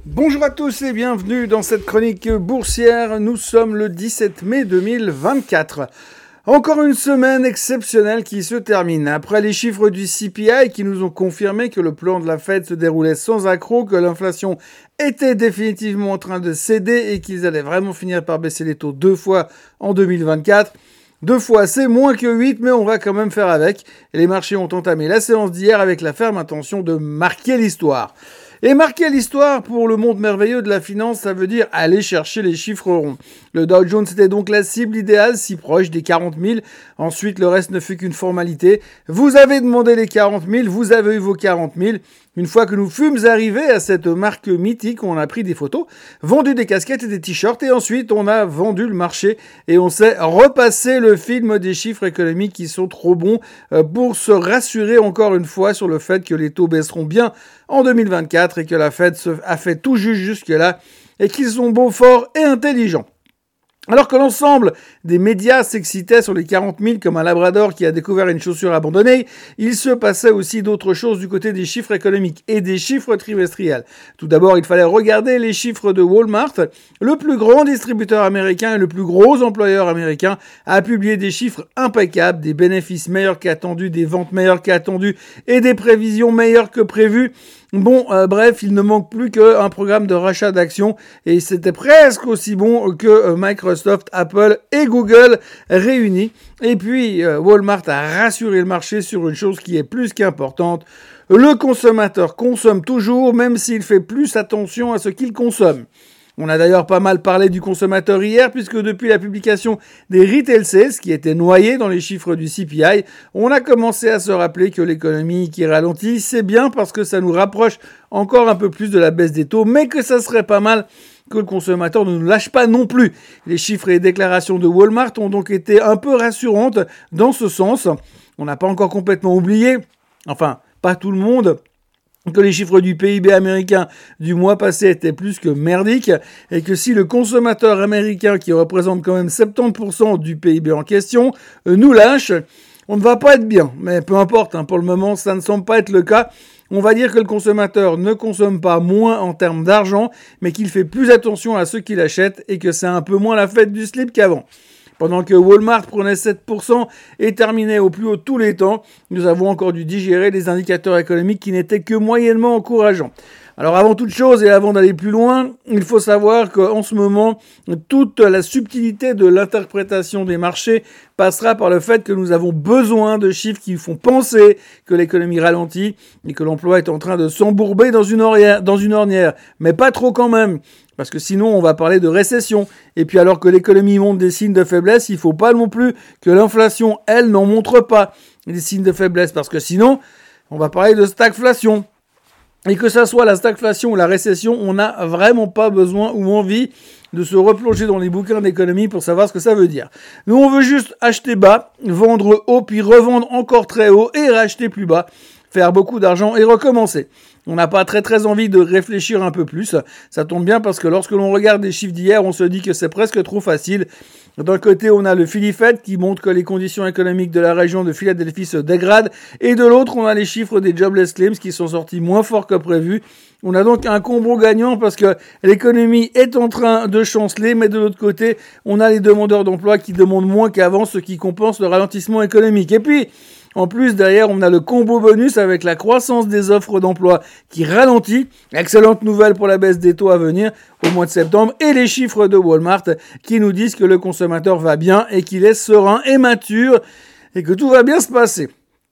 Bonjour à tous et bienvenue dans cette chronique boursière. Nous sommes le 17 mai 2024. Encore une semaine exceptionnelle qui se termine. Après les chiffres du CPI qui nous ont confirmé que le plan de la Fed se déroulait sans accroc, que l'inflation était définitivement en train de céder et qu'ils allaient vraiment finir par baisser les taux 2 fois en 2024. 2 fois, c'est moins que 8, mais on va quand même faire avec. Et les marchés ont entamé la séance d'hier avec la ferme intention de marquer l'histoire. Et marquer l'histoire pour le monde merveilleux de la finance, ça veut dire aller chercher les chiffres ronds. Le Dow Jones était donc la cible idéale, si proche des 40 000. Ensuite, le reste ne fut qu'une formalité. Vous avez demandé les 40 000, vous avez eu vos 40 000. Une fois que nous fûmes arrivés à cette marque mythique, on a pris des photos, vendu des casquettes et des t-shirts, et ensuite on a vendu le marché et on s'est repassé le film des chiffres économiques qui sont trop bons pour se rassurer encore une fois sur le fait que les taux baisseront bien en 2024 et que la Fed a fait tout juste jusque-là et qu'ils sont beaux, forts et intelligents. Alors que l'ensemble des médias s'excitaient sur les 40 000 comme un labrador qui a découvert une chaussure abandonnée, il se passait aussi d'autres choses du côté des chiffres économiques et des chiffres trimestriels. Tout d'abord, il fallait regarder les chiffres de Walmart. Le plus grand distributeur américain et le plus gros employeur américain a publié des chiffres impeccables, des bénéfices meilleurs qu'attendus, des ventes meilleures qu'attendues et des prévisions meilleures que prévues. Bon, bref, il ne manque plus qu'un programme de rachat d'actions et c'était presque aussi bon que Microsoft, Apple et Google réunis. Et puis, Walmart a rassuré le marché sur une chose qui est plus qu'importante. Le consommateur consomme toujours, même s'il fait plus attention à ce qu'il consomme. On a d'ailleurs pas mal parlé du consommateur hier, puisque depuis la publication des retail sales, qui étaient noyés dans les chiffres du CPI, on a commencé à se rappeler que l'économie qui ralentit, c'est bien parce que ça nous rapproche encore un peu plus de la baisse des taux, mais que ça serait pas mal que le consommateur ne nous lâche pas non plus. Les chiffres et les déclarations de Walmart ont donc été un peu rassurantes dans ce sens. On n'a pas encore complètement oublié, enfin, pas tout le monde, que les chiffres du PIB américain du mois passé étaient plus que merdiques et que si le consommateur américain, qui représente quand même 70% du PIB en question, nous lâche, on ne va pas être bien. Mais peu importe, pour le moment, ça ne semble pas être le cas. On va dire que le consommateur ne consomme pas moins en termes d'argent, mais qu'il fait plus attention à ce qu'il achète et que c'est un peu moins la fête du slip qu'avant. Pendant que Walmart prenait 7% et terminait au plus haut tous les temps, nous avons encore dû digérer des indicateurs économiques qui n'étaient que moyennement encourageants. Alors avant toute chose et avant d'aller plus loin, il faut savoir qu'en ce moment, toute la subtilité de l'interprétation des marchés passera par le fait que nous avons besoin de chiffres qui font penser que l'économie ralentit et que l'emploi est en train de s'embourber dans une ornière, mais pas trop quand même. Parce que sinon, on va parler de récession. Et puis alors que l'économie montre des signes de faiblesse, il ne faut pas non plus que l'inflation, elle, n'en montre pas des signes de faiblesse. Parce que sinon, on va parler de stagflation. Et que ça soit la stagflation ou la récession, on n'a vraiment pas besoin ou envie de se replonger dans les bouquins d'économie pour savoir ce que ça veut dire. Nous, on veut juste acheter bas, vendre haut, puis revendre encore très haut et racheter plus bas, faire beaucoup d'argent et recommencer. On n'a pas très envie de réfléchir un peu plus. Ça tombe bien parce que lorsque l'on regarde les chiffres d'hier, on se dit que c'est presque trop facile. D'un côté, on a le Philly Fed qui montre que les conditions économiques de la région de Philadelphie se dégradent. Et de l'autre, on a les chiffres des jobless claims qui sont sortis moins forts que prévu. On a donc un combo gagnant parce que l'économie est en train de chanceler, mais de l'autre côté, on a les demandeurs d'emploi qui demandent moins qu'avant, ce qui compense le ralentissement économique. Et puis, en plus, derrière, on a le combo bonus avec la croissance des offres d'emploi qui ralentit. Excellente nouvelle pour la baisse des taux à venir au mois de septembre. Et les chiffres de Walmart qui nous disent que le consommateur va bien et qu'il est serein et mature et que tout va bien se passer.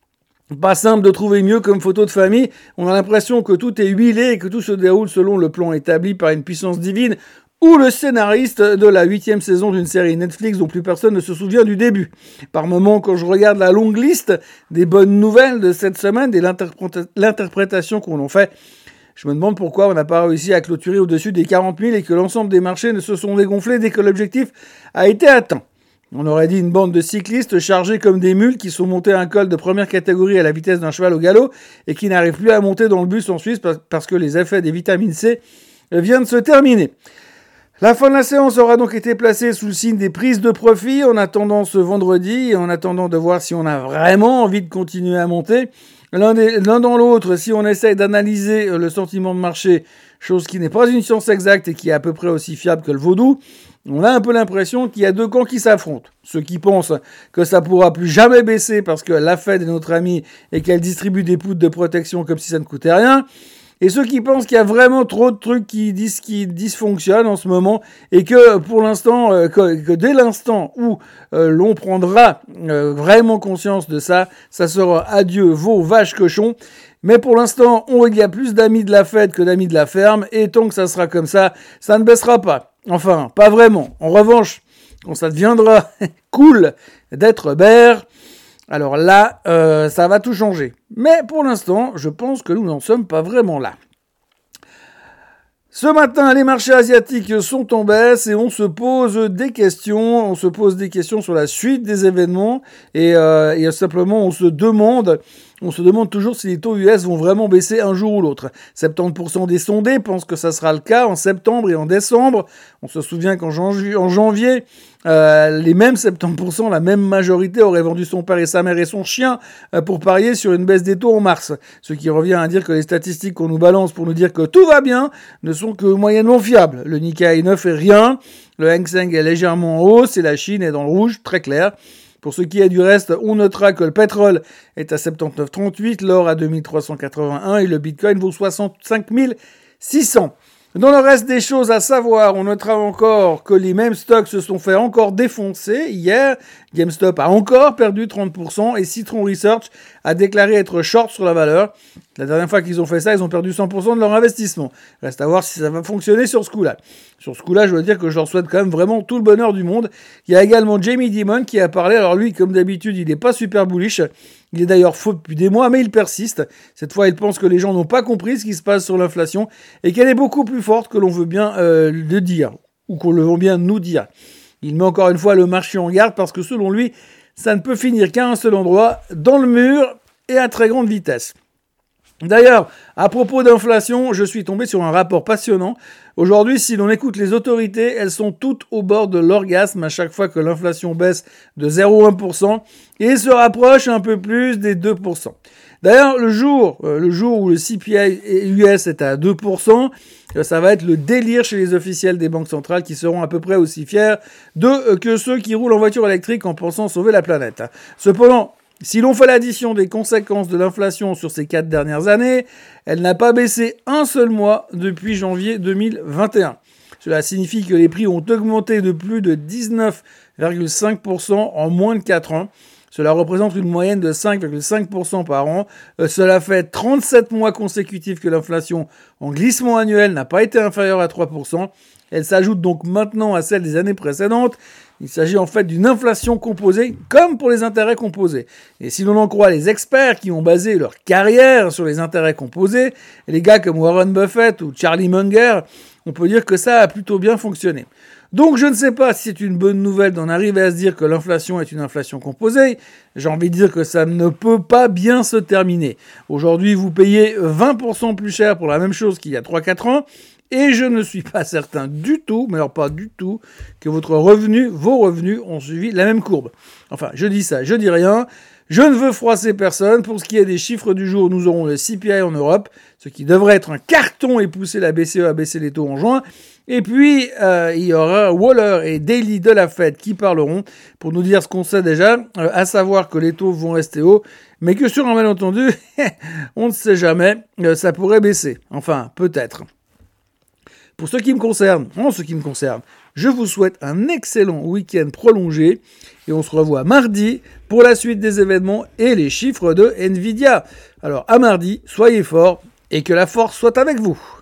Pas simple de trouver mieux comme photo de famille. On a l'impression que tout est huilé et que tout se déroule selon le plan établi par une puissance divine ou le scénariste de la 8e saison d'une série Netflix dont plus personne ne se souvient du début. Par moments, quand je regarde la longue liste des bonnes nouvelles de cette semaine et l'interprétation qu'on en fait, je me demande pourquoi on n'a pas réussi à clôturer au-dessus des 40 000 et que l'ensemble des marchés ne se sont dégonflés dès que l'objectif a été atteint. On aurait dit une bande de cyclistes chargés comme des mules qui sont montés un col de première catégorie à la vitesse d'un cheval au galop et qui n'arrivent plus à monter dans le bus en Suisse parce que les effets des vitamines C viennent de se terminer. La fin de la séance aura donc été placée sous le signe des prises de profit en attendant ce vendredi et en attendant de voir si on a vraiment envie de continuer à monter. L'un dans l'autre, si on essaye d'analyser le sentiment de marché, chose qui n'est pas une science exacte et qui est à peu près aussi fiable que le vaudou, on a un peu l'impression qu'il y a deux camps qui s'affrontent. Ceux qui pensent que ça pourra plus jamais baisser parce que la Fed est notre amie et qu'elle distribue des poudres de protection comme si ça ne coûtait rien. Et ceux qui pensent qu'il y a vraiment trop de trucs qui dysfonctionnent en ce moment et que pour l'instant, que dès l'instant où l'on prendra vraiment conscience de ça, ça sera adieu, veau, vache, cochon. Mais pour l'instant, il y a plus d'amis de la Fed que d'amis de la ferme et tant que ça sera comme ça, ça ne baissera pas. Enfin, pas vraiment. En revanche, quand ça deviendra cool d'être bear, alors là, ça va tout changer. Mais pour l'instant, je pense que nous n'en sommes pas vraiment là. Ce matin, les marchés asiatiques sont en baisse et on se pose des questions. On se pose des questions sur la suite des événements et simplement on se demande toujours si les taux US vont vraiment baisser un jour ou l'autre. 70% des sondés pensent que ça sera le cas en septembre et en décembre. On se souvient qu'en janvier, les mêmes 70%, la même majorité aurait vendu son père et sa mère et son chien pour parier sur une baisse des taux en mars. Ce qui revient à dire que les statistiques qu'on nous balance pour nous dire que tout va bien ne sont que moyennement fiables. Le Nikkei ne fait rien, le Hang Seng est légèrement en hausse et la Chine est dans le rouge, très clair. Pour ce qui est du reste, on notera que le pétrole est à 79,38, l'or à 2381 et le bitcoin vaut 65 600. Dans le reste des choses à savoir, on notera encore que les mêmes stocks se sont fait encore défoncer. Hier, GameStop a encore perdu 30% et Citron Research a déclaré être short sur la valeur. La dernière fois qu'ils ont fait ça, ils ont perdu 100% de leur investissement. Reste à voir si ça va fonctionner sur ce coup-là. Sur ce coup-là, je dois dire que je leur souhaite quand même vraiment tout le bonheur du monde. Il y a également Jamie Dimon qui a parlé. Alors lui, comme d'habitude, il n'est pas super bullish. Il est d'ailleurs faux depuis des mois, mais il persiste. Cette fois, il pense que les gens n'ont pas compris ce qui se passe sur l'inflation et qu'elle est beaucoup plus forte que l'on veut bien le dire, ou qu'on le veut bien nous dire. Il met encore une fois le marché en garde parce que selon lui, ça ne peut finir qu'à un seul endroit, dans le mur et à très grande vitesse. D'ailleurs, à propos d'inflation, je suis tombé sur un rapport passionnant. Aujourd'hui, si l'on écoute les autorités, elles sont toutes au bord de l'orgasme à chaque fois que l'inflation baisse de 0,1% et se rapproche un peu plus des 2%. D'ailleurs, le jour où le CPI US est à 2%, ça va être le délire chez les officiels des banques centrales qui seront à peu près aussi fiers que ceux qui roulent en voiture électrique en pensant sauver la planète. Cependant, si l'on fait l'addition des conséquences de l'inflation sur ces 4 dernières années, elle n'a pas baissé un seul mois depuis janvier 2021. Cela signifie que les prix ont augmenté de plus de 19,5% en moins de 4 ans. Cela représente une moyenne de 5,5% par an. Cela fait 37 mois consécutifs que l'inflation en glissement annuel n'a pas été inférieure à 3%. Elle s'ajoute donc maintenant à celle des années précédentes. Il s'agit en fait d'une inflation composée, comme pour les intérêts composés. Et si l'on en croit les experts qui ont basé leur carrière sur les intérêts composés, les gars comme Warren Buffett ou Charlie Munger, on peut dire que ça a plutôt bien fonctionné. Donc je ne sais pas si c'est une bonne nouvelle d'en arriver à se dire que l'inflation est une inflation composée. J'ai envie de dire que ça ne peut pas bien se terminer. Aujourd'hui, vous payez 20% plus cher pour la même chose qu'il y a 3-4 ans. Et je ne suis pas certain du tout, mais alors pas du tout, que vos revenus ont suivi la même courbe. Enfin, je dis ça, je dis rien. Je ne veux froisser personne. Pour ce qui est des chiffres du jour, nous aurons le CPI en Europe, ce qui devrait être un carton et pousser la BCE à baisser les taux en juin. Et puis, il y aura Waller et Daly de la Fed qui parleront pour nous dire ce qu'on sait déjà, à savoir que les taux vont rester hauts, mais que sur un malentendu, on ne sait jamais, ça pourrait baisser. Enfin, peut-être. En ce qui me concerne, je vous souhaite un excellent week-end prolongé et on se revoit mardi pour la suite des événements et les chiffres de Nvidia. Alors à mardi, soyez forts et que la force soit avec vous.